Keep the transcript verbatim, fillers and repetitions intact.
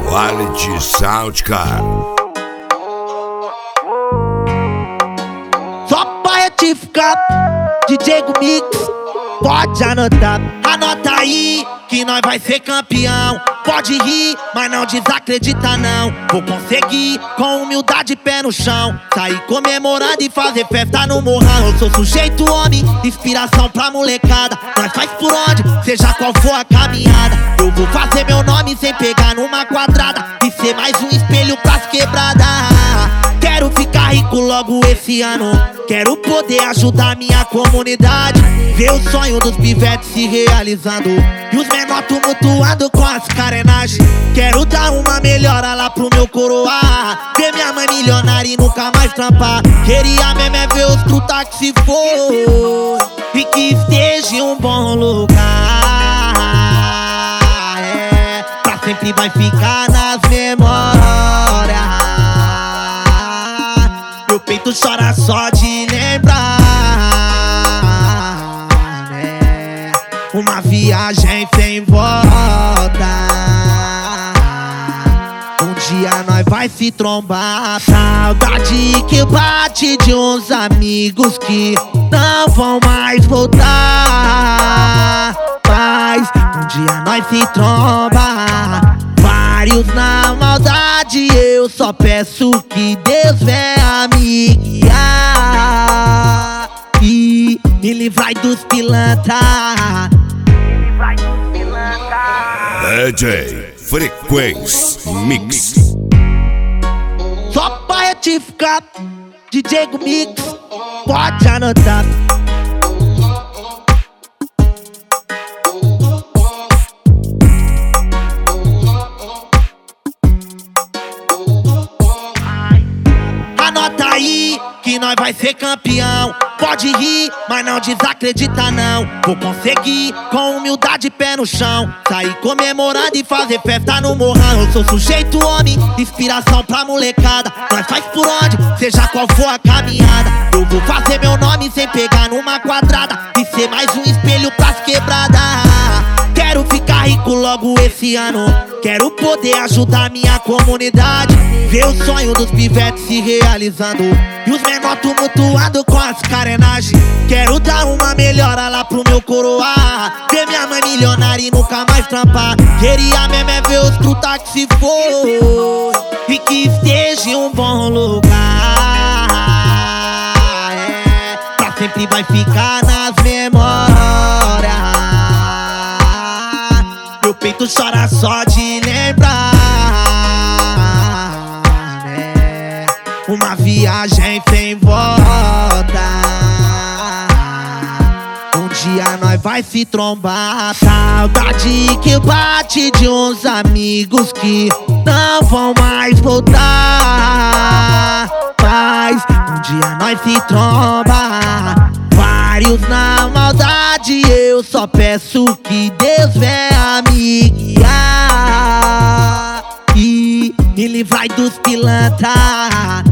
Quality Sound, cara. Só pra retificar, D J Mix, pode anotar. Anota aí que nós vai ser campeão. Pode rir, mas não desacredita não. Vou conseguir, com humildade, pé no chão. Sair comemorando e fazer festa no morrão. Eu sou sujeito homem, inspiração pra molecada. Nós faz por onde, seja qual for a caminhada. Eu vou fazer meu nome sem pegar numa quadrada e ser mais um espelho pras quebradas. Quero ficar rico logo esse ano. Quero poder ajudar minha comunidade. Ver o sonho dos pivetes se realizando e os menor tumultuando com as carenagens. Quero dar uma melhora lá pro meu coroar. Ver minha mãe milionária e nunca mais trampar. Queria mesmo é ver os truta que se for e que esteja em um bom lugar. É, pra sempre vai ficar nas memórias. Meu peito chora só de lembrar, né? Uma viagem sem volta. Um dia nós vai se trombar. Saudade que bate de uns amigos que não vão mais voltar. Mas um dia nós se tromba. Vários na maldade, eu só peço que Deus venha me guiar e me livrai dos pilantra. D J Frequência Mix. Só pra retificar, D J Mix, pode anotar. Anota aí que nós vai ser campeão. Pode rir, mas não desacredita não. Vou conseguir, com humildade, pé no chão. Sair comemorando e fazer festa no morrão. Eu sou sujeito homem, inspiração pra molecada. Nós faz por onde, seja qual for a caminhada. Eu vou fazer meu nome sem pegar numa quadrada e ser mais um espelho pras quebradas. Quero ficar rico logo esse ano. Quero poder ajudar minha comunidade. Ver o sonho dos pivetes se realizando e os menor tumultuando com as carenagens. Quero dar uma melhora lá pro meu coroar. Ver minha mãe milionária e nunca mais trampar. Queria mesmo é ver os truta que se for e que esteja em um bom lugar. É, pra sempre vai ficar nas memórias. Meu peito chora só de lembrar, né? Uma viagem sem volta. Um dia nós vai se trombar. Saudade que bate de uns amigos que não vão mais voltar. Mas um dia nós se tromba. Vários na maldade, eu só peço que Deus venha me guiar e me livrai dos pilantra.